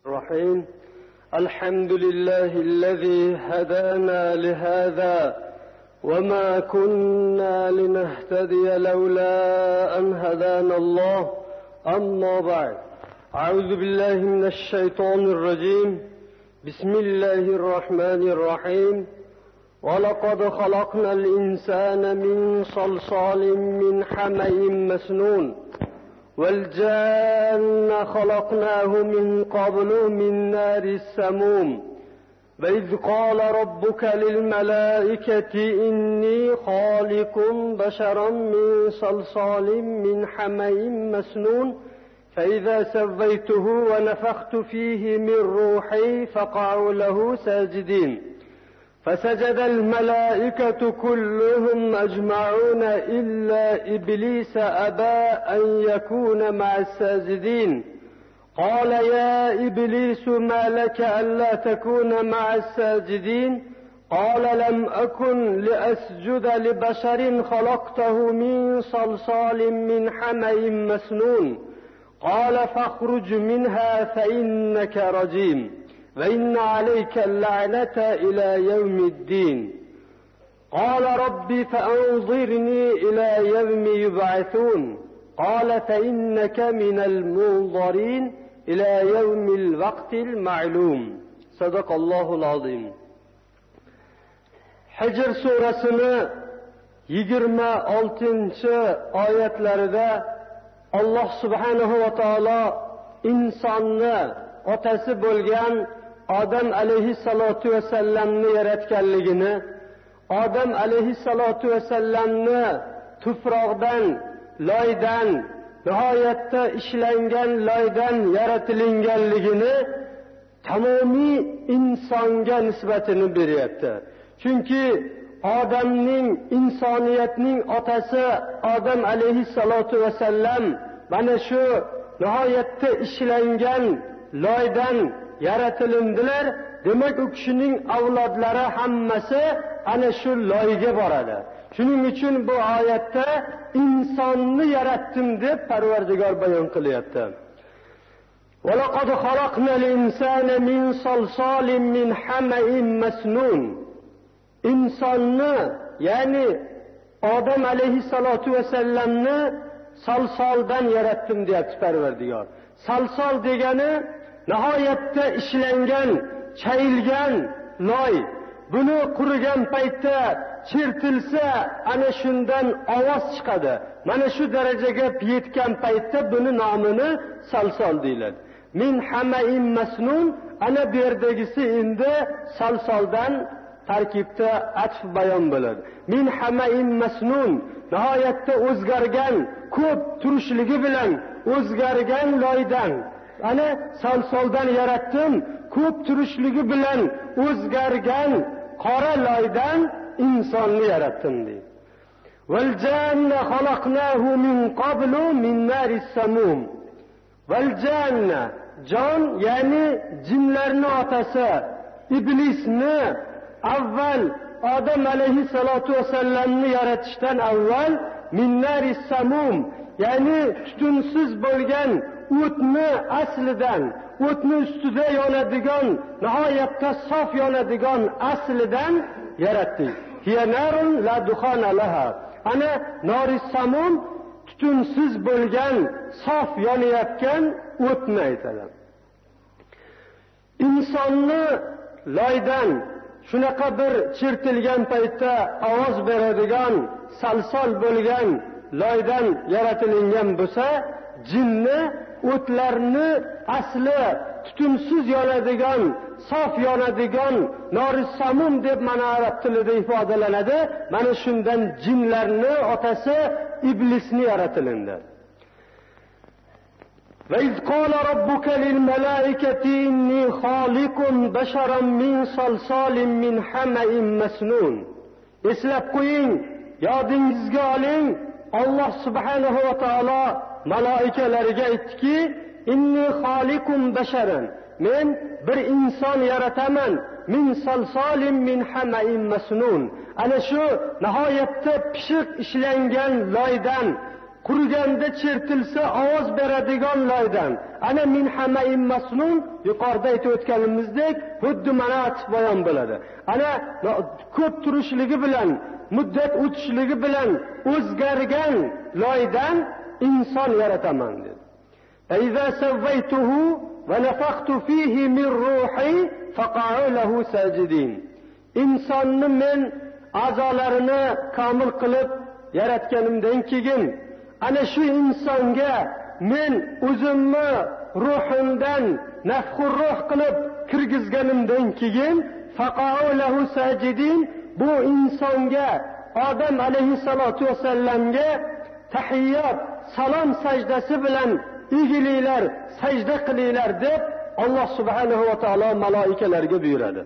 الرحيم. الحمد لله الذي هدانا لهذا وما كنا لنهتدي لولا أن هدانا الله. أما بعد، أعوذ بالله من الشيطان الرجيم. بسم الله الرحمن الرحيم. ولقد خلقنا الإنسان من صلصال من حمأ مسنون والجان خلقناه من قبل من نار السموم. وإذ قال ربك للملائكة إني خالق بشرا من صلصال من حمأ مسنون فإذا سويته ونفخت فيه من روحي فقعوا له ساجدين. فسجد الملائكة كلهم أجمعون إلا إبليس أبى أن يكون مع الساجدين. قال يا إبليس ما لك ألا تكون مع الساجدين؟ قال لم أكن لأسجد لبشر خلقته من صلصال من حمأ مسنون. قال فاخرج منها فإنك رجيم وإن عليك اللعنة إلى يوم الدين. قال رب فأنظرني إلى يوم يبعثون. قال فإنك من المنظرين إلى يوم الوقت المعلوم. صدق الله العظيم. Hijr surasini 26-oyatlarida Allah subhanahu va taolo insonni otasi bo'lgan Odam alayhissalatu vassalamni yaratganligini, Odam alayhissalatu vassalamni tuproqdan, loydan, nihoyatda ishlangan loydan yaratilinganligini tamomiy insonga nisbatini beryapti. Chunki Odamning, insoniyatning otasi Odam alayhissalatu vassalam mana shu nihoyatda ishlangan loydan yaratilindilar. Demak, u kishining avlodlari hammasi ana shu loyga boradi. Shuning uchun bu oyatda insonni yaratdim deb Parvardigor bayon qilyapti. وَلَقَدْ خَلَقْنَا الْإِنسَانَ مِنْ صَلْصَالٍ مِنْ حَمَإٍ مَسْنُونٍ. İnsonni, ya'ni Odam alayhissalatu vassalamni salsoldan yaratdim deyapti Parvardigor. Salsol degani nihoyatda ishlangan, chayilgan loy. Buni qurigan paytda chertilsa ana shundan ovoz chiqadi. Mana shu darajaga yetgan paytda buni nomini salsol deyiladi. Min hama'in masnun, ana bu yerdagisi endi salsoldan tarkibda atf bayon bo'ladi. Min hama'in masnun, nihoyatda o'zgargan, ko'p turishligi bilan o'zgargan loydan. Ana salsoldan yaratdim, ko'p turishligi bilan o'zgargan qora loydan insonni yaratdim deydi. Val janna xalaqnahu min qablu min naris samum. Val janna, jon ya'ni jinlarning otasi iblisni avval Odam alayhissalatu vassalamni yaratishdan avval min naris samum, ya'ni tutunsiz bo'lgan o'tni aslidan, o'tni ustida yonadigan, nihoyatda sof yonadigan aslidan yaratdi. Hiya narun la dukhana laha. Ana naris samum tutunsiz bo'lgan, sof yonayotgan o'tni aytadi. Insonni loydan shunaqa bir chertilgan paytda ovoz beradigan, salsol bo'lgan loydan yaratilingan bo'lsa, jinni o'tlarni asli tutunsiz yonadigan, sof yonadigan noris samum deb mana arab tilida ifodalanadi. Mana shundan jinlarni otasi iblisni yaratilindi. وَإِذْ قَالَ رَبُّكَ لِلْمَلَائِكَةِ إِنِّي خَالِقٌ بَشَرًا مِنْ صَلْصَالٍ مِنْ حَمَإٍ مَسْنُونٍ. Eslab qo'ying, yodingizga oling. Allah subhanahu va taolo malaikalarga aytdiki, inni xoliqun basharan, men bir inson yarataman, min salsolin min hama'in masnun. Ana shu nihoyatda pishiq ishlangan loydan, quriganda chertilsa ovoz beradigan loydan. Ana min hamaim masnun yuqorida aytib o'tganimizdek, xuddi mana atib bayon bo'ladi. Ana ko'p turishligi bilan, muddat o'tishligi bilan o'zgargan loydan inson yarataman dedi. Aiza savvaytuhu va nafakhtu fihi min ruhi faqa'u lahu sajidin. İnsonni men a'zolarini komil qilib yaratganimdan keyin ana shu insonga men o'zimni ruhimdan nafxur ruh qilib kirgizganimdan keyin faqa'u lahu sajidin, bu insonga Odam alayhissalatu vasallamga tahiyyat, salom sajdasi bilan egilinglar, sajda qilinglar deb Alloh subhanahu va taolo malaikalarga buyuradi.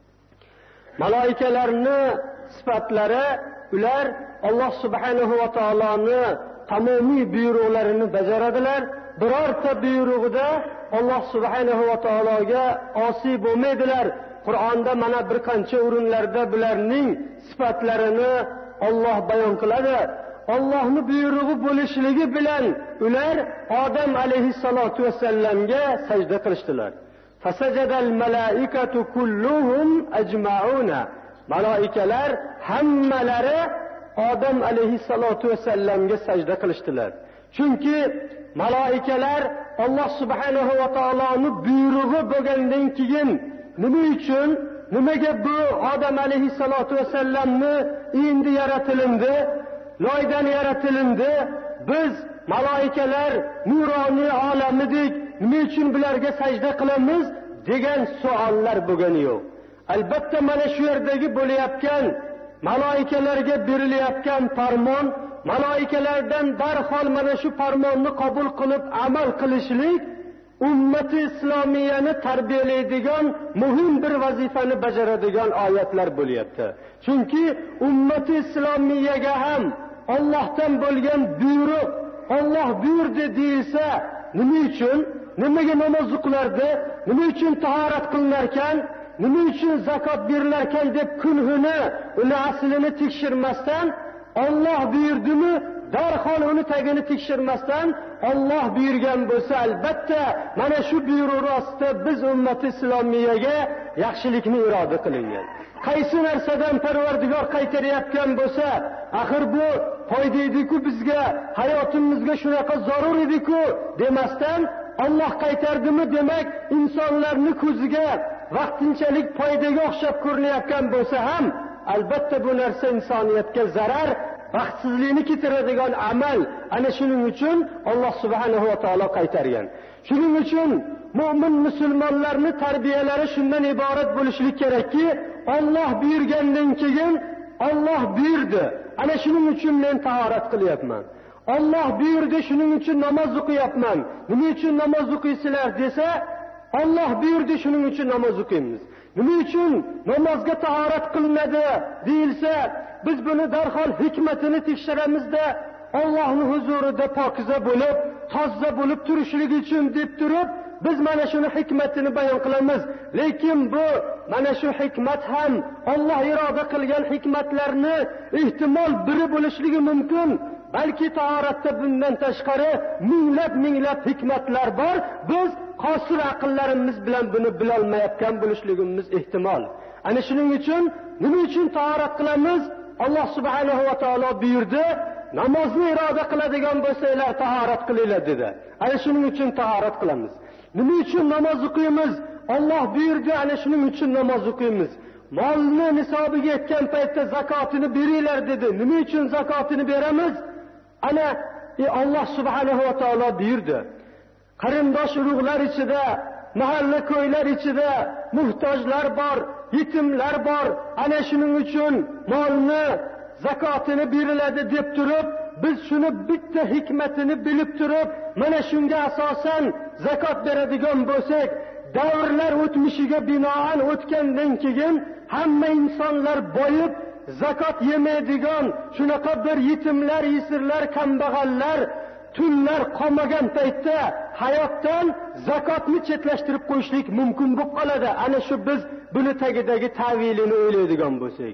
Malaikalarni sifatlari, ular Alloh subhanahu va taoloni tamomiy buyruqlarini bajaradilar. Birorta buyrug'ida Alloh subhanahu va taologa osi bo'lmaydilar. Qur'onda mana bir qancha o'rinlarda bularning sifatlarini Alloh bayon qiladi. Allohning buyrug'i bo'lishligi bilan ular Odam alayhissalatu vasallamga sajda qilishdilar. Fasajadal malaikatu kulluhum ajma'una. Malaikalar hammalari Odam alayhissalatu vasallamga sajda qilishdilar. Chunki malaikalar Alloh subhanahu va taoloning buyrug'i bo'lgandan keyin nima uchun, nimaga bu Odam alayhissalatu vasallamni endi yaratilindi, loydan yaratilindi, biz malaikalar nuroniy olamidik, nima uchun bularga sajda qilamiz degan savollar bo'lgani yo'q. Albatta mana shu yerdagi bo'layotgan malaikalarga berilayotgan farmon, malaikalardan darhol mana shu farmonni qabul qilib amal qilishlik ummati islomiyani tarbiyalaydigan muhim bir vazifani bajaradigan oyatlar bo'lyapti. Chunki ummati islomiyaga ham Allohdan bo'lgan buyruq, Alloh buyurdi deyilsa, nima uchun, nimaga namoz o'qilardi, nima uchun tahorat qilinarkan, nima uchun zakot berilarkan deb kunhini, uni aslini tekshirmasdan, Alloh buyurdimi, darhol uni tagini tekshirmasdan Alloh buyurgan bo'lsa, albatta mana shu buyruq ostida biz ummati islomiyaga yaxshilikni iroda qilingan. Qaysi narsadan Parvardigor qaytarayotgan bo'lsa, axir bu foyda edi-ku bizga, hayotimizga shunaqa zarur edi-ku demasdan Alloh qaytardimi demak, insonlarning ko'ziga vaqtinchalik foydaga o'xshab ko'rinayotgan bo'lsa ham, albatta bu narsa insoniyatga zarar, baxtsizlikni keltiradigan amal. Ana shuning uchun Alloh subhanahu va taolo qaytargan. Shuning uchun mu'min musulmonlarning tarbiyalari shundan iborat bo'lishlik kerakki, Alloh buyurgandan keyin Alloh buyurdi. Ana shuning uchun men tahorat qilyapman. Alloh buyurdi, shuning uchun namoz o'qiyapman. Nima uchun namoz o'qiysizlar desa, Alloh buyurdi, shuning uchun namoz o'qiymiz. Nima uchun namozga tahorat qilinadi deyilsa, biz buni darhol hikmatini tekshiramizda, Allohning huzurida pokiza bo'lib, toza bo'lib turishlik uchun deb turib, biz mana shuni hikmatini bayon qilamiz. Lekin bu mana shu hikmat ham Alloh iroda qilgan hikmatlarni ehtimol biri bo'lishligi mumkin. Balki tahoratda bundan tashqari minglab hikmatlar bor. Biz qosir aqllarimiz bilan buni bilolmayotgan bo'lishligimiz ehtimol. Ana shuning uchun nima uchun tahorat qilamiz? Alloh subhanahu va taolo buyurdi, namozni iroda qiladigan bo'lsanglar tahorat qilinglar dedi. Ana shuning uchun tahorat qilamiz. Nima uchun namoz o'qiymiz? Alloh buyurdi, ana shuning uchun namoz o'qiymiz. Molni nisobiga yetgan paytda zakotini beringlar dedi. Nima uchun zakotini beramiz? Ana Alloh subhanahu va taolo buyurdi. Qarindosh urug'lar ichida, mahalla ko'ylar ichida muhtojlar bor, yetimlar bor. Ana shuning uchun molni zakotini beriladi deb turib, biz shuni bitta hikmatini bilib turib, mana shunga asosan zakot beradigan bo'lsak, davrlar o'tmishiga binoan o'tgandan keyin hamma insonlar boyib zakot yemaydigan, shunaqa bir yetimlar, yesirlar, kambag'allar, tunlar qolmagan paytda hayotdan zakotni chetlashtirib qo'yishlik mumkin bo'lib qoladi. Ana shu biz buni tagidagi ta'vilini o'ylaydigan bo'lsak,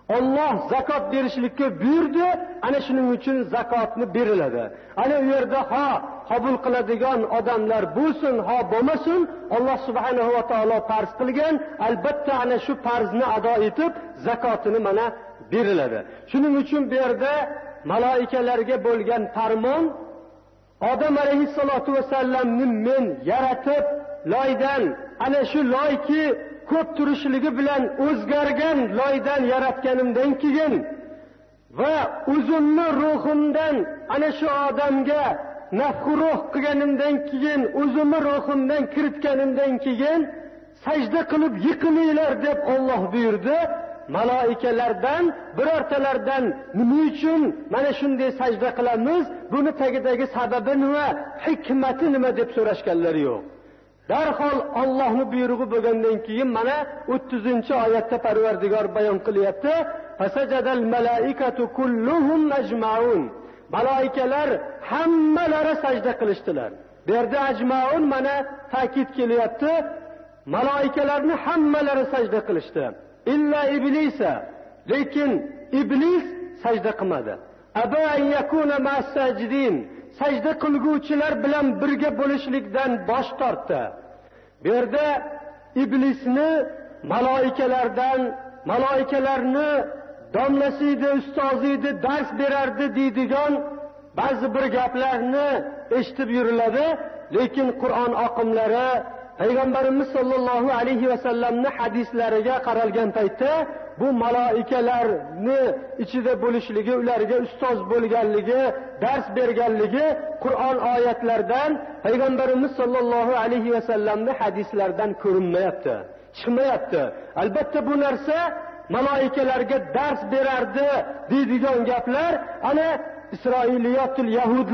Alloh zakot berishlikka buyurdi, ana shuning uchun zakotni beriladi. Ana u yerda qabul qiladigan odamlar bo'lsin, bo'lmasin, Alloh subhanahu va taolo farz qilgan, albatta ana shu farzni ado etib, zakotini mana beriladi. Shuning uchun bu yerda malaikalarga bo'lgan farmon, Odam alayhissalatu vasallamni men yaratib, loydan, ana shu loyki ko'p turishligi bilan o'zgargan loydan yaratganimdan keyin va o'zimni ruhimdan ana shu odamga nafxu ruh qilganimdan keyin, o'zimni ruhimdan kiritganimdan keyin sajda qilib yiqilinglar deb Alloh buyurdi. Malaikalardan birortalardan nima uchun mana shunday sajda qilamiz, buni tagidagi sababi nima, hikmati nima deb so'rashganlari yo'q. Darhol Allohning buyrug'i bo'lgandan keyin mana 30-oyatda Parvardigor bayon qilyapti: "Fasajadal malaikatu kulluhum ajmaun." Malaikalar hammalari sajda qilishdilar. Bu yerda ajmaun mana ta'kid kelyapti. Malaikalarning hammalari sajda qilishdi. İlla iblisa, lekin iblis sajda qilmadi. Aba an yakuna ma'as-sajidin, sajda qilguvchilar bilan birga bo'lishlikdan bosh tortdi. Bu yerda iblisni malaikalarni domlasi edi, ustozi edi, dars berardi deydigan ba'zi bir gaplarni eshitib yuriladi, lekin Qur'on oqimlari Payg'ambarimiz sollallohu alayhi va sallamning hadislariga qaralgan paytda bu malaikalarni ichida bo'lishligi, ularga ustoz bo'lganligi, dars berganligi Qur'on oyatlaridan, Payg'ambarimiz sollallohu alayhi va sallamning hadislaridan ko'rinmayapti, chiqmayapti. Albatta bu narsa malaikalarga dars berardi deydigan gaplar ana İsrailiyatul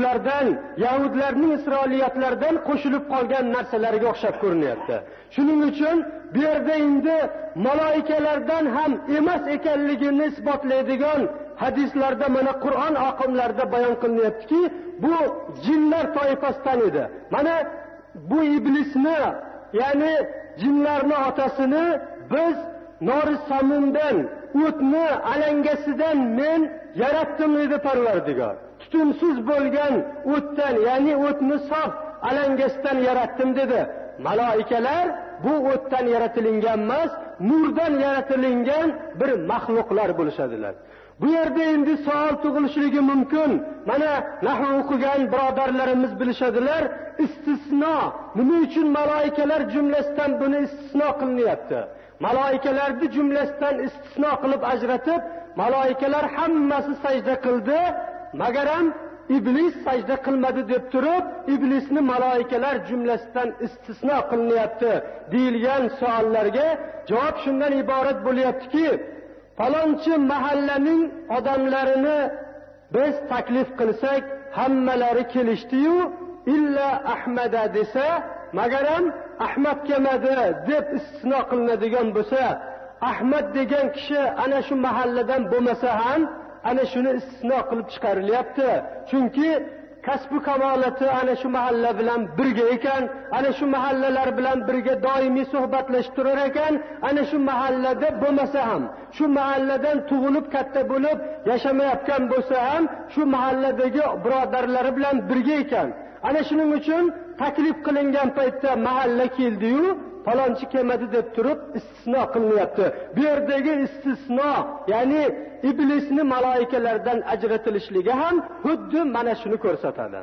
Yahudlarning Isroiliyatlaridan qo'shilib qolgan narsalarga o'xshab ko'rinyapti. Shuning uchun bu yerda endi malaikalardan ham emas ekanligini isbotlaydigan hadislarda mana Qur'on oqimlarida bayon qilinyaptiki, bu jinlar toifasidan edi. Mana bu iblisni, ya'ni jinlarning otasini biz nori samumdan, o'tni alangasidan men yaratdim dedi Parvardigor. Tutunsiz bo'lgan o'tdan, ya'ni o'tni sof alangasidan yaratdim dedi. Malaikalar bu o'tdan yaratilgan emas, nurdan yaratilgan bir maxluqlar bo'lishadilar. Bu yerda endi savol tug'ilishligi mumkin. Mana nahv o'qigan birodarlarimiz bilishadilar, istisno. Nima uchun malaikalar jumlasidan buni istisno qilinyapti? Malaikalarni jumlasidan istisno qilib ajratib, malaikalar hammasi sajda qildi, magaram iblis sajda qilmadi deb turib, iblisni malaikalar jumlasidan istisno qilinyapti deyilgan savollarga javob shundan iborat bo'lyaptiki, falonchi mahallaning odamlarini biz taklif qilsak, hammalari kelishdi-yu, illa Ahmada desa, magaram Ahmad kelmadi deb istisno qilinadigan bo'lsa, Ahmad degan kishi ana shu mahalladan bo'lmasa ham ana shuni istisno qilib chiqarilyapti. Chunki kasbi kamolati ana shu mahalla bilan birga ekan, ana shu mahallalar bilan birga doimiy suhbatlashib turar ekan, ana shu mahallada bo'lmasa ham, shu mahalladan tug'ilib katta bo'lib yashamayotgan bo'lsa ham, shu mahalladagi birodarlari bilan birga ekan. Ana shuning uchun taklif qilingan paytda mahalla keldi-yu, falonchi kelmadi deb turib istisno qilinyapti. Bu yerdagi istisno, ya'ni iblisni malaikalardan ajratilishligi ham xuddi mana shuni ko'rsatadi.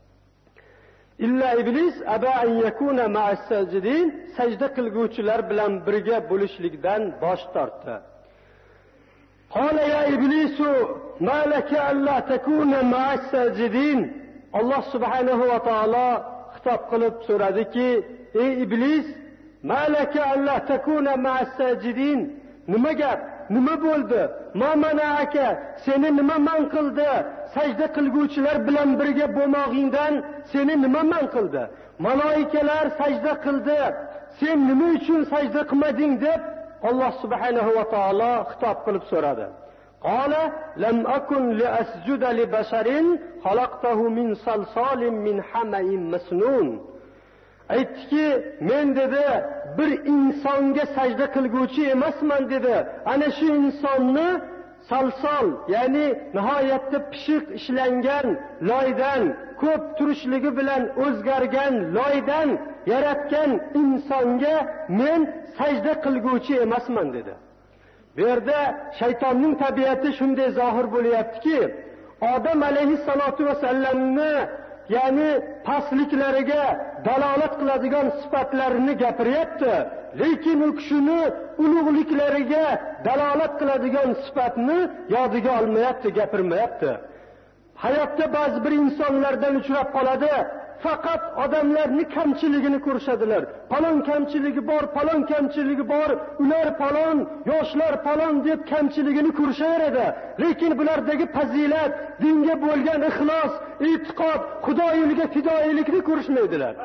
Illa iblis aba an yakuna ma'as-sajidin, sajda qilguvchilar bilan birga bo'lishlikdan bosh tortdi. Qala ya iblisu ma laka alla takuna ma'as-sajidin. Alloh subhanahu va taolo xitob qilib so'radiki, ey iblis, ma laka alla takuna ma'as-sajidin. Nima gap? Nima bo'ldi? Ma mana'aka, seni nima man qildi? Sajda qilguvchilar bilan birga bo'lmog'ingdan seni nima man qildi? Malaikalar sajda qildi, sen nima uchun sajda qilmading deb Alloh subhanahu va taolo xitob qilib so'radi. Qala lam akun li asjuda li basharin xalaqtahu min salsalin min hamain masnun. Aytdiki, men dedi, bir insonga sajda qilguvchi emasman dedi. Ana shu insonni salsol, ya'ni nihoyatda pishiq ishlangan loydan, ko'p turishligi bilan o'zgargan loydan yaratgan insonga men sajda qilguvchi emasman dedi. Bu yerda shaytonning tabiati shunday zohir bo'lyaptiki, Odam alayhissalatu vasallamni ya'ni pastliklariga dalolat qiladigan sifatlarini gapiryapti, lekin u kishini ulug'liklariga dalolat qiladigan sifatni yodiga olmayapti, gapirmayapti. Hayotda ba'zi bir insonlardan uchrab qoladi, faqat odamlarning kamchiligini ko'rishadilar. Palon kamchiligi bor, palon kamchiligi bor, ular palon, yoshlar palon deb kamchiligini ko'rishaveradi. Lekin bulardagi fazilat, dinga bo'lgan ixlos, e'tiqod, Xudo yo'liga fidoyilikni ko'rishmaydilar.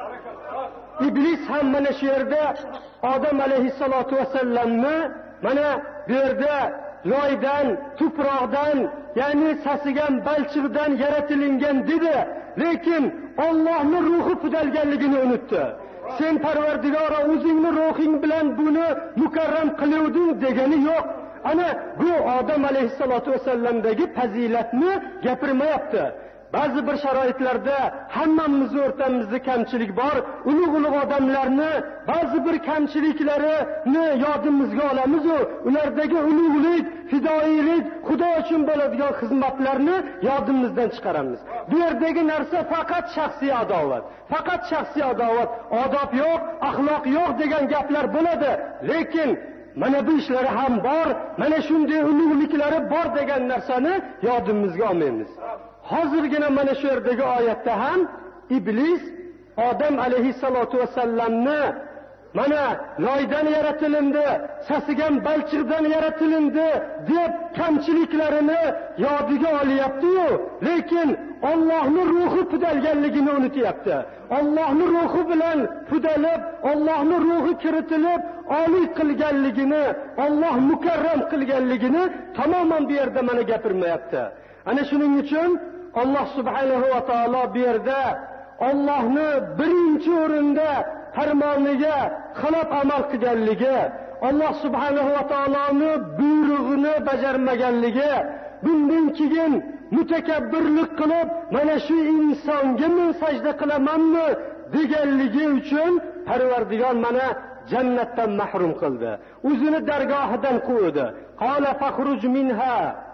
Iblis ham mana shu yerda Odam alayhissalatu vasallamni mana bu yerda loydan, tuproqdan, ya'ni sasigan balchiqdan yaratilingan dedi. Lekin Allohning ruhi pudalganligini unutdi. Sen Parvardigoro o'zingning ruhing bilan buni mukarram qiluvding degani yo'q. Ana bu Odam alayhissalatu vasallamdagi fazilatni gapirmayapti. Ba'zi bir sharoitlarda hammamiz o'rtamizda kamchilik bor. Ulug' odamlarni ba'zi bir kamchiliklarini yodimizga olamiz, ulardagi ulug'lik, fidoyilik, Xudo uchun bo'ladigan xizmatlarni yodimizdan chiqaramiz. Bu yerdagi narsa faqat shaxsiy adovat. Faqat shaxsiy adovat, odob yo'q, axloq yo'q degan gaplar bo'ladi. Lekin mana bu ishlari ham bor, mana shunday ulug'liklari bor degan narsani yodimizga olmaymiz. Hozirgina mana shu yerdagi oyatda ham Iblis Odam alayhissalatu vasallamni mana loydan yaratilindi, sasigan balchiqdan yaratilindi deb kamchiliklarini yodiga olyapti-yu, lekin Allohning ruhi pudalganligini unutyapti. Allohning ruhi bilan pudalib, Allohning ruhi kiritilib, oliy qilganligini, Alloh mukarram qilganligini tamoman bu yerda mana gapirmayapti. Ana shuning uchun Alloh subhanahu va taolo bu yerda Allohni birinchi o'rinda farmoniga xilof amal qilganligi, Alloh subhanahu va taoloning buyrug'ini bajarmaganligi, bundan keyin mutakabbirlik qilib, mana shu insonga men sajda qilamanmi deganligi uchun Parvardigor mana jannatdan mahrum qildi. O'zini dargohidan quvdi. Qala fakhruj minha.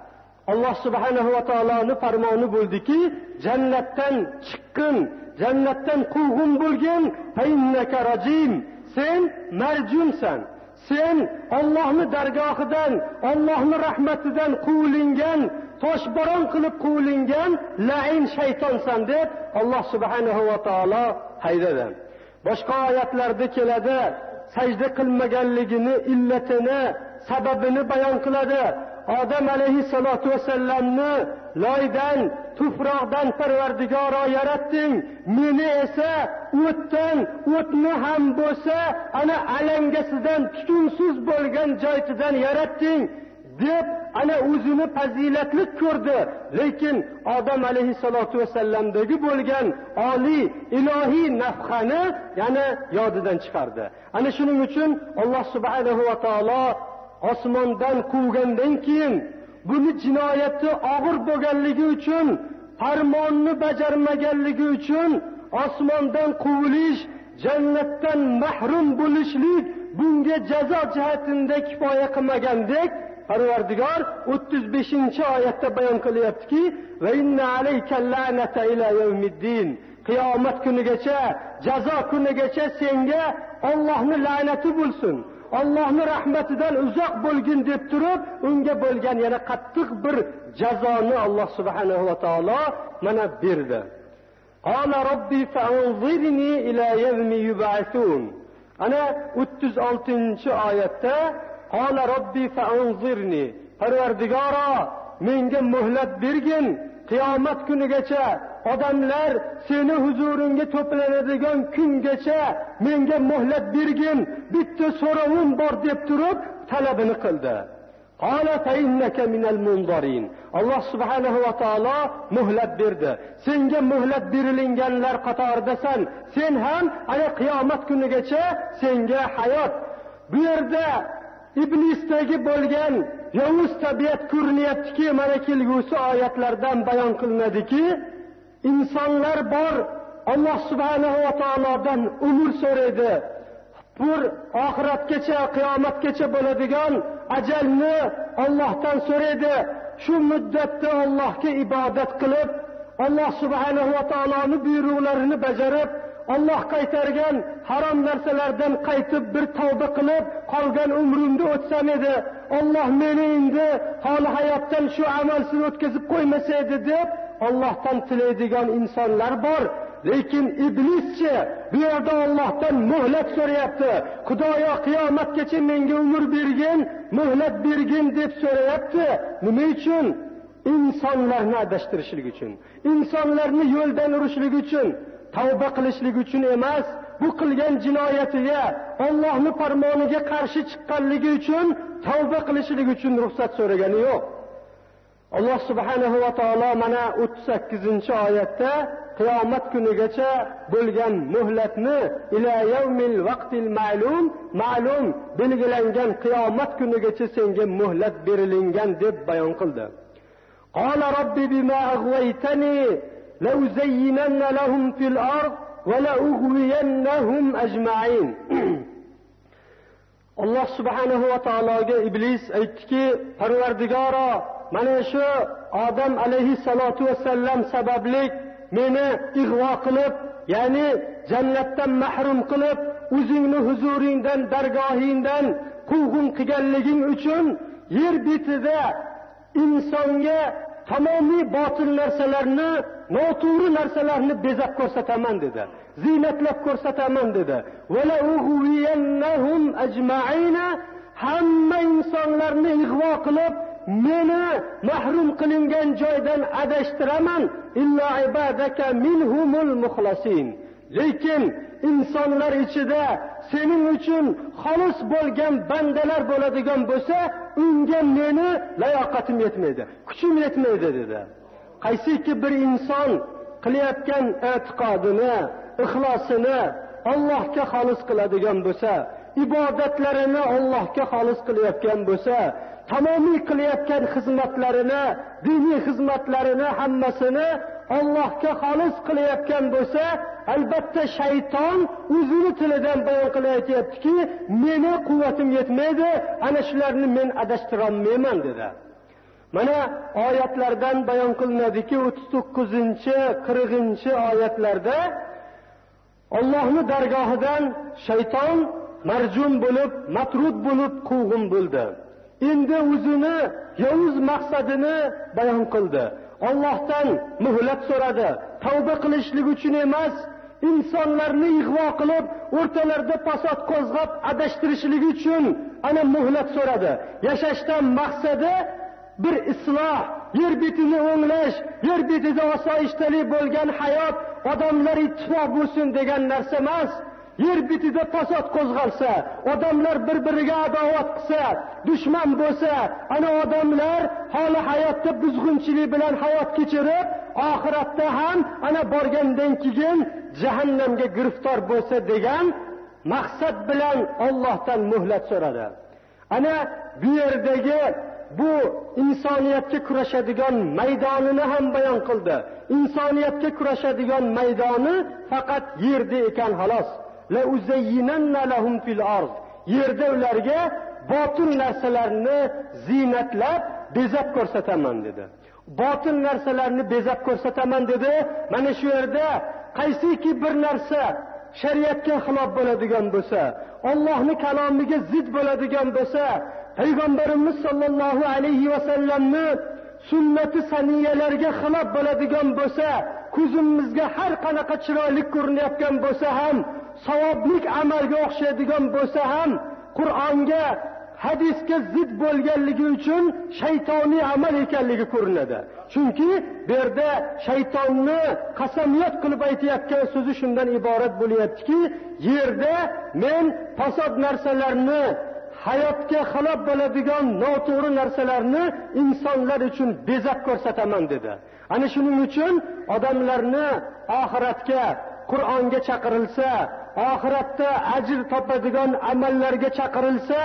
Alloh subhanahu va taoloning farmoni bo'ldiki, jannatdan chiqqin, jannatdan quvg'in bo'lgin, fa'innaka rajim. Sen marjumsan. Sen Allohning dargohidan, Allohning rahmatidan quvilingan, toshbo'ron qilib quvilingan la'in shaytonsan deb Alloh subhanahu va taolo haydadi. Boshqa oyatlarda keladi, sajda qilmaganligini illatini, sababini bayon qiladi. Odam alayhissalatu vasallamni loydan, tuproqdan Parvardigoro yaratding, meni esa o'tdan, o'tni ham bo'lsa ana alangasidan tutunsiz bo'lgan joytidan yaratding deb ana o'zini fazilatli ko'rdi. Lekin Odam alayhissalatu vasallamdagi bo'lgan oliy ilohiy nafxani yana yodidan chiqardi. Ana shuning uchun Alloh subhanahu va taolo osmondan quvgandan keyin buni jinoyati og'ir bo'lganligi uchun, farmonni bajarmaganligi uchun osmondan quvilish, jannatdan mahrum bo'lishlik bunga jazo jihatida kifoya qilmagandek, Parvardigor 35-oyatda bayon qilyaptiki, va inna alaykal la'nata ila yawmiddin. Qiyomat kunigacha, jazo kunigacha senga Allohning la'nati bo'lsin. Allohning rahmatidan uzoq bo'lgin deb turib, unga bo'lgan yana qattiq bir jazoni Alloh subhanahu va taolo mana berdi. Qala robbi fa'anzirni ila yawmi yub'athun. Ana 36-oyatda qala robbi fa'anzirni, Parvardigoro menga muhlat bergin, qiyomat kunigacha, odamlar seni huzuringga to'planadigan kungacha menga muhlat bergin, bitta so'rovim bor deb turib talabini qildi. Qala fa innaka minal munzarin. Alloh subhanahu va taolo muhlat berdi. Senga muhlat berilinganlar qatoridasan. Sen ham ana qiyomat kunigacha senga hayot. Bu yerda iblisdagi bo'lgan yovuz tabiat ko'rinyaptiki, mana kelgusi oyatlardan bayon qilinadiki, insonlar bor, Alloh subhanahu va taolodan umr so'raydi. Bir oxiratgacha, qiyomatgacha bo'ladigan ajalni Allohdan so'raydi. Shu muddatda Allohga ibodat qilib, Alloh subhanahu va taoloning buyruqlarini bajarib, Alloh qaytargan harom narsalardan qaytib bir tavba qilib, qolgan umrimni o'tsam edi, Alloh meni endi holi hayotdan shu amalsiz o'tkazib qo'ymasaydi deb Allohdan tilaydigan insonlar bor. Lekin iblischi bu yerda Allohdan muhlat so'rayapti. Xudoyo qiyomatgacha menga umr bergin, muhlat bergin deb so'rayapti. Nima uchun? İnsanlarni adashtirishlik uchun, insonlarni yo'ldan urishlik uchun, tavba qilishlik uchun emas, bu qilgan jinoyatiga, Allohning farmoniga qarshi chiqqanligi uchun tavba qilishlik uchun ruxsat so'ragani yo'q. Alloh subhanahu va taolo mana 38-oyatda qiyomat kunigacha bo'lgan muhlatni ila yawmil vaqtil ma'lum belgilangan qiyomat kunigacha senga muhlat berilingan deb bayon qildi. Qala robbi bima aghwaytani la'uzayyinanna lahum fil ard va la'ughwiyannahum ajma'in. Alloh subhanahu va taologa iblis aytdiki, Parvardigoro, mana shu Odam alayhissalatu vassalam sababli meni ig'vo qilib, ya'ni jannatdan mahrum qilib, o'zingni huzuringdan, dargohingdan quvg'in qilganliging uchun yer betida insonga tamomiy botil narsalarni, noto'g'ri narsalarni bezab ko'rsataman dedi. Ziynatlab ko'rsataman dedi. Wala ughwiyannahum ajma'ina, hamma insonlarni ig'vo qilib, meni mahrum qilingan joydan adashtiraman, illa ibadaka minhumul muxlasin. Lekin insonlar ichida sening uchun xolis bo'lgan bandalar bo'ladigan bo'lsa, unga meni layoqatim yetmaydi, kuchim yetmaydi dedi. Qaysiki bir inson qilayotgan e'tiqodini, ixlosini Allohga xolis qiladigan bo'lsa, ibodatlarini Allohga xolis qilayotgan bo'lsa, tamomiy qilayotgan xizmatlarini, diniy xizmatlarini hammasini Allohga xolis qilayotgan bo'lsa, albatta shayton o'zini tilidan bayon qilayotibdiki, meni quvvatim yetmaydi, ana shularni men adashtira olmayman dedi. Mana oyatlardan bayon qilinadiki, 39-40-oyatlarda Allohning dargohidan shayton marjum bo'lib, matrud bo'lib quvg'in bo'ldi. Endi o'zini yovuz maqsadini bayon qildi. Allohdan muhlat so'radi. Tavba qilishlik uchun emas, insonlarni ig'vo qilib, o'rtalarida fasod qo'zg'ab adashtirishlik uchun ana muhlat so'radi. Yashashdan maqsadi bir isloh, yer betini o'nglash, yer betida osoyishtalik bo'lgan hayot, odamlar ittifoq bo'lsin degan narsa emas. Yer betida fasod qo'zg'alsa, odamlar bir-biriga adovat qilsa, dushman bo'lsa, ana odamlar holi hayotda buzg'unchilik bilan hayot kechirib, oxiratda ham ana borgandan keyin jahannamga giriftor bo'lsa degan maqsad bilan Allohdan muhlat so'radi. Ana bu yerdagi bu insoniyatga kurashadigan maydonini ham bayon qildi. Insoniyatga kurashadigan maydoni faqat yerda ekan xolos. La uzayyinanna lahum fil ard. Yerda ularga botil narsalarni ziynatlab bezab ko'rsataman dedi. Botil narsalarni bezab ko'rsataman dedi. Mana shu yerda qaysiki bir narsa shariatga xilof bo'ladigan bo'lsa, Allohning kalomiga zid bo'ladigan bo'lsa, Payg'ambarimiz sollallohu alayhi va sallamni sunnati saniyalarga xilof bo'ladigan bo'lsa, ko'zimizga har qanaqa chiroyli ko'rinayotgan bo'lsa ham, savoblik amalga o'xshaydigan bo'lsa ham, Qur'onga, hadisga zid bo'lganligi uchun shaytoniy amal ekanligi ko'rinadi. Chunki bu yerda shaytonni qasamiyat qilib aytayotgan so'zi shundan iborat bo'lyaptiki, yerda men fasod narsalarni, hayotga xilof bo'ladigan noto'g'ri narsalarni insonlar uchun bezab ko'rsataman dedi. Ana shuning uchun odamlarni oxiratga, Qur'onga chaqirilsa, oxiratda ajr topadigan amallarga chaqirilsa,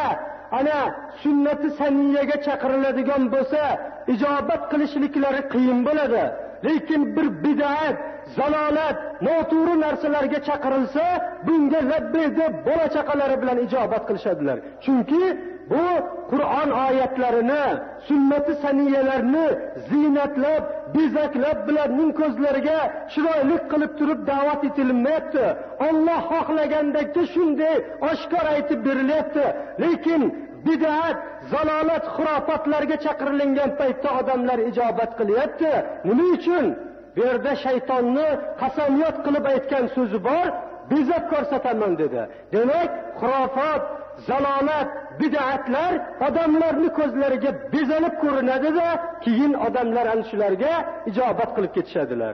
ana sunnati saniyaga chaqiriladigan bo'lsa, ijobat qilishliklari qiyin bo'ladi. Lekin bir bid'at, zalolat, noto'g'ri narsalarga chaqirilsa, bunga labbay deb bola chaqalari bilan ijobat qilishadilar. Chunki bu Qur'on oyatlarini, sunnati saniyalarni ziynatlab, bezaklab bularning ko'zlariga chiroyli qilib turib da'vat etilmayapti. Alloh xohlagandagcha shunday oshkor aytib berilyapti. Lekin bid'at, zalolat, xurofotlarga chaqirilgan paytda odamlar ijobat qilyapti. Nima uchun? Bu yerda shaytonni qasamyod qilib aytgan so'zi bor, bezab ko'rsataman dedi. Demak, xurofot, zalolat, bid'atlar odamlarning ko'zlariga bezalib ko'rinadi-da, keyin odamlar ana shularga ijobat qilib ketishadilar.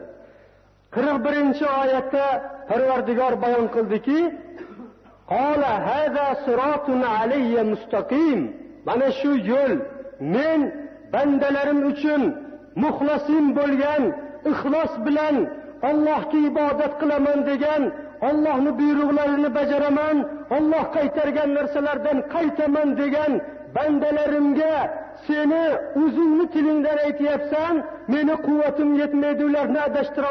41-oyatda Parvardigor bayon qildiki, "Qala hada siratun alayya mustaqim." Mana shu yo'l men bandalarim uchun muxlisin bo'lgan, ixlos bilan Allohga ibodat qilaman degan, Allohning buyruqlarini bajaraman, Alloh qaytargan narsalardan qaytaman degan bandalarimga seni o'zingni tilingdan aytayapsan, meni quvvatim yetmaydi, ularni adashtira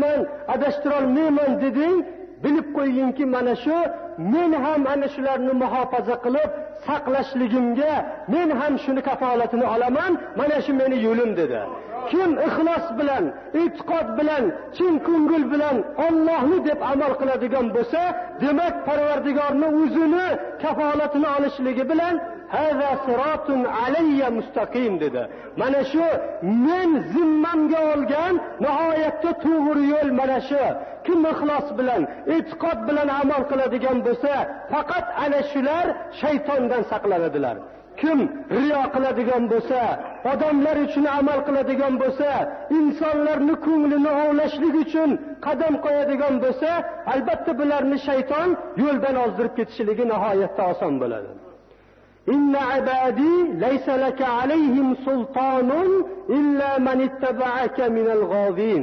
olmayman deding. Bilib qo'yingki, mana shu men ham ana shularni muhofaza qilib saqlashligimga men ham shuni kafolatini olaman, mana shu meni yo'lim dedi. Kim ixlos bilan, e'tiqod bilan, chin ko'ngil bilan Allohni deb amal qiladigan bo'lsa, demak Parvardigorning o'zini kafolatini olishligi bilan hada siratun alayya mustaqim dedi. Mana shu men zimmamga olgan nihoyatda to'g'ri yo'l mana shu. Kim ixlos bilan, e'tiqod bilan amal qiladigan bo'lsa, faqat ana shular shaytondan saqlanadilar. Kim riyo qiladigan bo'lsa, odamlar uchun amal qiladigan bo'lsa, insonlarning ko'nglini ovlashlik uchun qadam qo'yadigan bo'lsa, albatta bularni shayton yo'ldan ozdirib ketishligi nihoyatda oson bo'ladi. Inna ibadi laysa laka alayhim sultanun illa man ittaba'aka minal g'awin.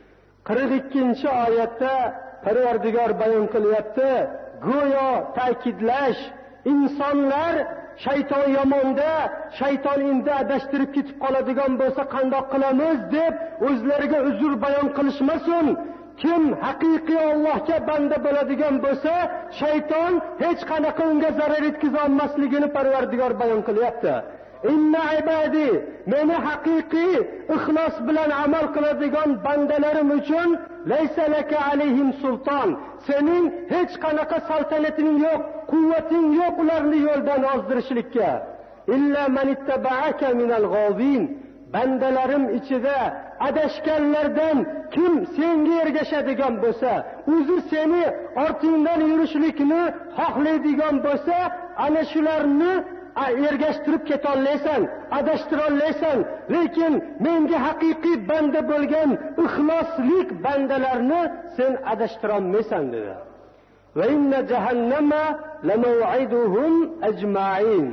42-oyatda Parvardigor bayon qilyapti, go'yo ta'kidlash, insonlar shayton yomonda, shayton endi adashtirib ketib qoladigan bo'lsa qandoq qilamiz deb o'zlariga uzr bayon qilishmasin. Kim haqiqiy Allohga banda bo'ladigan bo'lsa, shayton hech qanaqa unga zarar yetkiza olmasligini Parvardigor bayon qilyapti. Inna ibadi, meni haqiqiy ixlos bilan amal qiladigan bandalarim uchun laysa laka alayhim sulton. Sening hech qanaqa saltanating yo'q, quvvating yo'q ularni yo'ldan ozdirishlikka. Illa man ittaba'aka minal g'awin. Bandalarim ichida adashganlardan kim senga ergashadigan bo'lsa, o'zi seni ortingdan yurishlikni xohlaydigan bo'lsa, ana shularni ergashtirib ketolmaysan, adashtirolmaysan. Lekin menga haqiqiy banda bo'lgan ixloslik bandalarni sen adashtira olmaysan dedi. Va inna jahannama lamaw'iduhum ajma'in.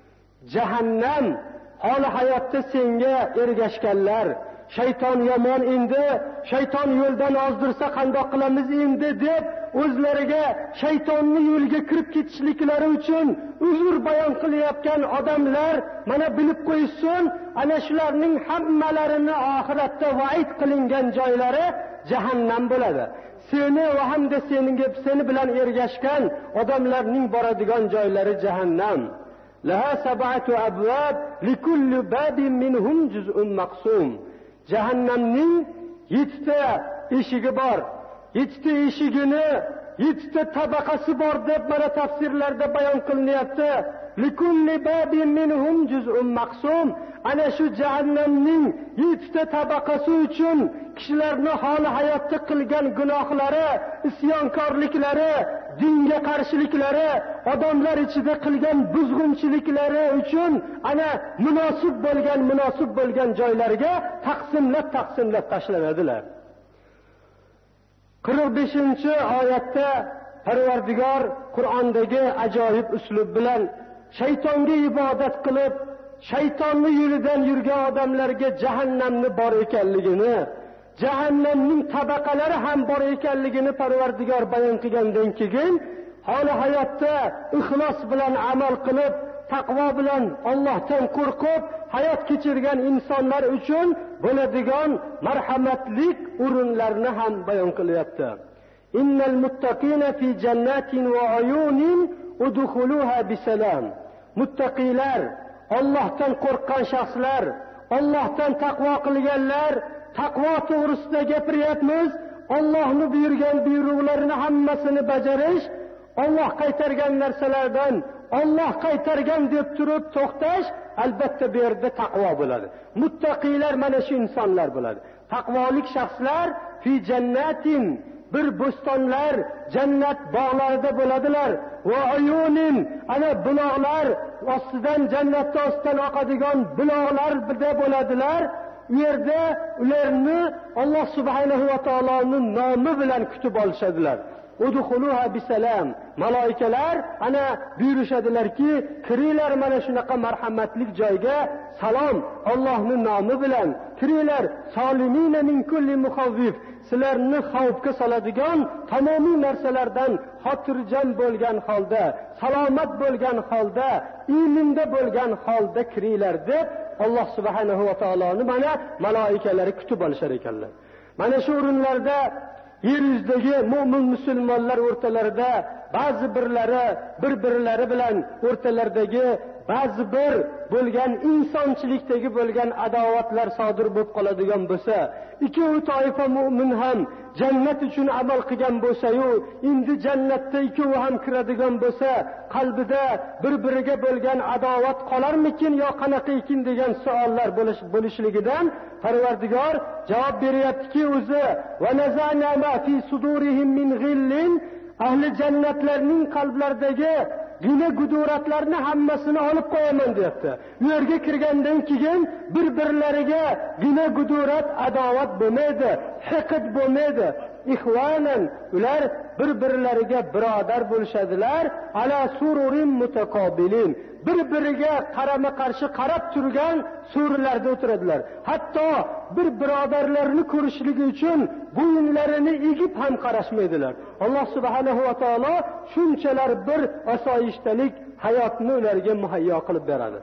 Jahannam holi hayotda senga ergashganlar, shayton yomon endi, shayton yo'ldan ozdirsa qandoq qilamiz endi deb o'zlariga shaytonning yo'liga kirib ketishliklari uchun uzr bayon qilayotgan odamlar mana bilib qo'ysin, ana shularning hammalarini oxiratda va'id qilingan joylari jahannam bo'ladi. Seni va hamda seni bilan ergashgan odamlarning boradigan joylari jahannam. Laha sab'atu abwab likulli babin minhum juz'un maqsum. Jahannamning 7 ta eshigi bor. 7 ta eshigini 7 ta tabaqasi bor deb mana tafsirlarda bayon qilinyapti. Likulli babin minhum juz'un maqsum. Ana shu jahannamning 7 ta tabaqasi uchun kishilarning holi hayotda qilgan gunohlari, isyonkorliklari, dinga qarshiliklari, odamlar ichida qilgan buzg'unchiliklari uchun ana munosib bo'lgan joylarga taqsimlab tashlanadilar. 45-oyatda Parvardigor Qur'ondagi ajoyib uslub bilan shaytonga ibodat qilib, shaytonning yo'lidan yurgan odamlarga jahannamni bor ekanligini, jahannamning tabaqalari ham bor ekanligini Parvardigor bayon qilgandan keyin holi hayotda ixlos bilan amal qilib, taqvo bilan Allohdan qo'rqib hayot kechirgan insonlar uchun bo'ladigan marhamatlik o'rinlarini ham bayon qilyapti. Innal muttaqina fi jannatin va uyunin udkhuluha bisalam. Muttaqilar, Allohdan qo'rqqan shaxslar, Allohdan taqvo qilganlar, taqvo to'g'risida gapiryapmiz. Allohning buyurgan buyruqlarini hammasini bajarish, Alloh qaytargan narsalardan Alloh qaytargan deb turib to'xtash, albatta bu yerda taqvo bo'ladi. Muttaqilar mana shu insonlar bo'ladi. Taqvolik shaxslar fi jannatin, bir bo'stonlar, jannat bog'larida bo'ladilar. Va uyunin, ana buloqlar ostidan, jannatda ostidan oqadigan buloqlarda bo'ladilar. U yerda ularni Alloh subhanahu va taoloning nomi bilan kutib olishadilar. Udkhuluha bisalam. Malaikalar ana buyurishadilarki, kiringlar mana shunaqa marhamatlik joyga, salom, Allohning nomi bilan kiringlar. Solimina min kulli mukhawwif. Sizlarni xavfga soladigan tamomiy narsalardan xotirjam bo'lgan holda, salomat bo'lgan holda, iymonda bo'lgan holda kiringlar deb Alloh subhanahu va taoloni mana malaikalari kutib olishar ekanlar. Mana shu o'rinlarda yer yuzidagi mu'min musulmonlar o'rtalarida ba'zi birlari bir-birlari bilan o'rtalaridagi ba'zi bir bo'lgan insonchilikdagi bo'lgan adovatlar sodir bo'lib qoladigan bo'lsa, ikkovi toifa mu'min ham jannat uchun amal qilgan bo'lsa-yu, endi jannatda ikkovi ham kiradigan bo'lsa, qalbida bir-biriga bo'lgan adovat qolarmikin yo qanaqa ekin degan savollar bo'lishligidan Parvardigor javob beryaptiki, o'zi va nazana ma fi sudurihim min ghillin, ahli jannatlarning qalblaridagi gina guduratlarni hammasini olib qo'yaman deyapti. U yerga kirgandan keyin bir-birlariga gina gudurat, adovat bo'lmaydi, hiqd bo'lmaydi. Ihvanan, ular bir-birlariga birodar bo'lishadilar. Ala sururin mutaqobilin, bir-biriga qarama-qarshi qarab turgan surlarda o'tiradilar. Hatto bir birodarlarini ko'rishligi uchun bo'yinlarini egib ham qarashmaydilar. Alloh subhanahu va taolo shunchalar bir osoyishtalik hayotni ularga muhayyo qilib beradi.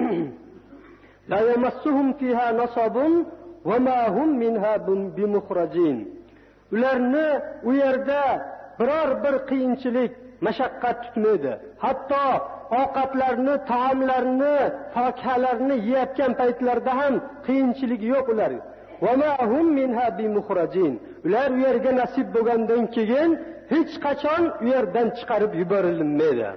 La yamassuhum fiha nasabun va ma hum minha bimukhrajin. Ularni u yerda biror bir qiyinchilik, mashaqqat tutmaydi. Hatto ovqatlarni, taomlarni, fakihalarni yeyotgan paytlarda ham qiyinchilik yo'q ular. Va ma hum minha bimukhrajin. Ular u yerga nasib bo'lgandan keyin hech qachon u yerdan chiqarib yuborilmaydi.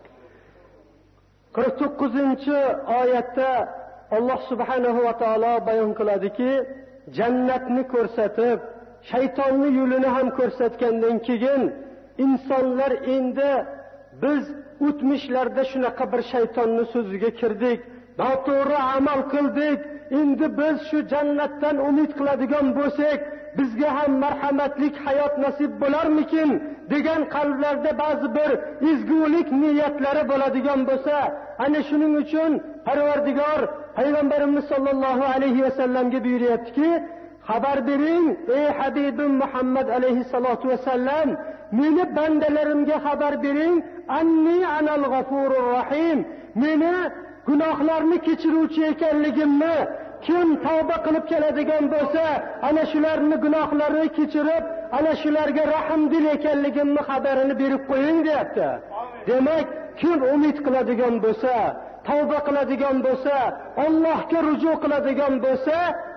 49-oyatda Alloh subhanahu va taolo bayon qiladiki, jannatni ko'rsatib, shaytonning yo'lini ham ko'rsatgandan keyin insonlar endi biz o'tmishlarda shunaqa bir shaytonning so'ziga kirdik, noto'g'ri amal qildik, endi biz shu jannatdan umid qiladigan bo'lsak, bizga ham marhamatlik hayot nasib bo'larmikin degan qalblarda ba'zi bir ezgulik niyatlari bo'ladigan bo'lsa, ana shuning uchun Parvardigor Payg'ambarimiz sollallohu alayhi vasallamga buyuryaptiki, xabar bering ey Habibim Muhammad alayhissalatu vasallam, meni bandalarimga xabar bering, anni anal g'afurur rahim, meni gunohlarni kechiruvchi ekanligimni kim tavba qilib keladigan bo'lsa, ana shularni gunohlarini kechirib, ana shularga rahmdil ekanligimni xabarini berib qo'ying deyapti. Demak, kim umid qiladigan bo'lsa, tavba qiladigan bo'lsa, Allohga ruju qiladigan bo'lsa,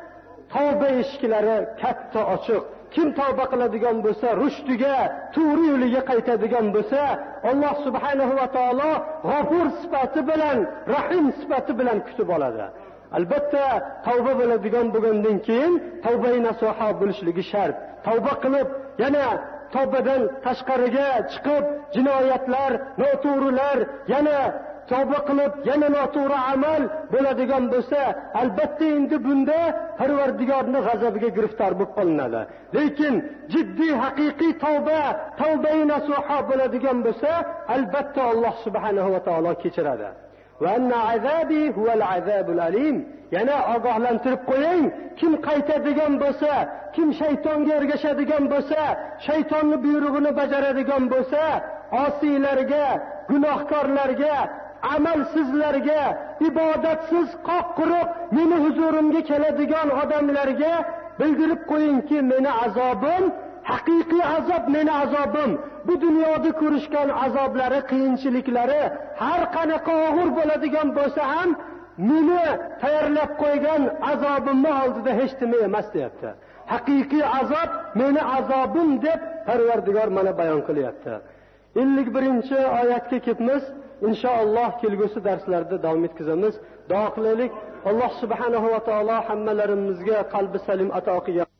tavba eshiklari katta ochiq. Kim tavba qiladigan bo'lsa, rushdiga, to'g'ri yo'liga qaytadigan bo'lsa, Alloh subhanahu va taolo g'afur sifati bilan, rahim sifati bilan kutib oladi. Albatta, tavba bo'ladigan bo'lgandan keyin tavba-i nasuha bo'lishligi shart. Tavba qilib, yana tavbadan tashqariga chiqib, jinoyatlar, noto'g'rilar, yana tavba qilib, yana noto'g'ri amal bo'ladigan bo'lsa, albatta endi bunda Parvardigorning g'azabiga giriftor bo'lib qolinadi. Lekin jiddiy, haqiqiy tavba-i nasuha bo'ladigan bo'lsa, albatta Alloh subhanahu va taolo kechiradi. Va anna azabi huval azabul alim. Yana ogohlantirib qo'ying, kim qaytadigan bo'lsa, kim shaytonga ergashadigan bo'lsa, shaytonning buyrug'ini bajaradigan bo'lsa, osiylarga, gunohkorlarga amalsizlarga, ibodatsiz qoq-quruq meni huzurimga keladigan odamlarga bildirib qo'yingki, meni azobim, haqiqiy azob meni azobim. Bu dunyoda ko'rishgan azoblari, qiyinchiliklari har qanaqa og'ir bo'ladigan bo'lsa ham meni tayyorlab qo'ygan azobimni oldida hech nima emas deyapti. Haqiqiy azob meni azobim deb Parvardigor mana bayon qilyapti. 51-oyatga ketamiz. Inshaalloh kelgusi darslarda davom etkazamiz. Duo qilaylik. Alloh subhanahu va taolo hammalarimizga qalbi salim ato qilgan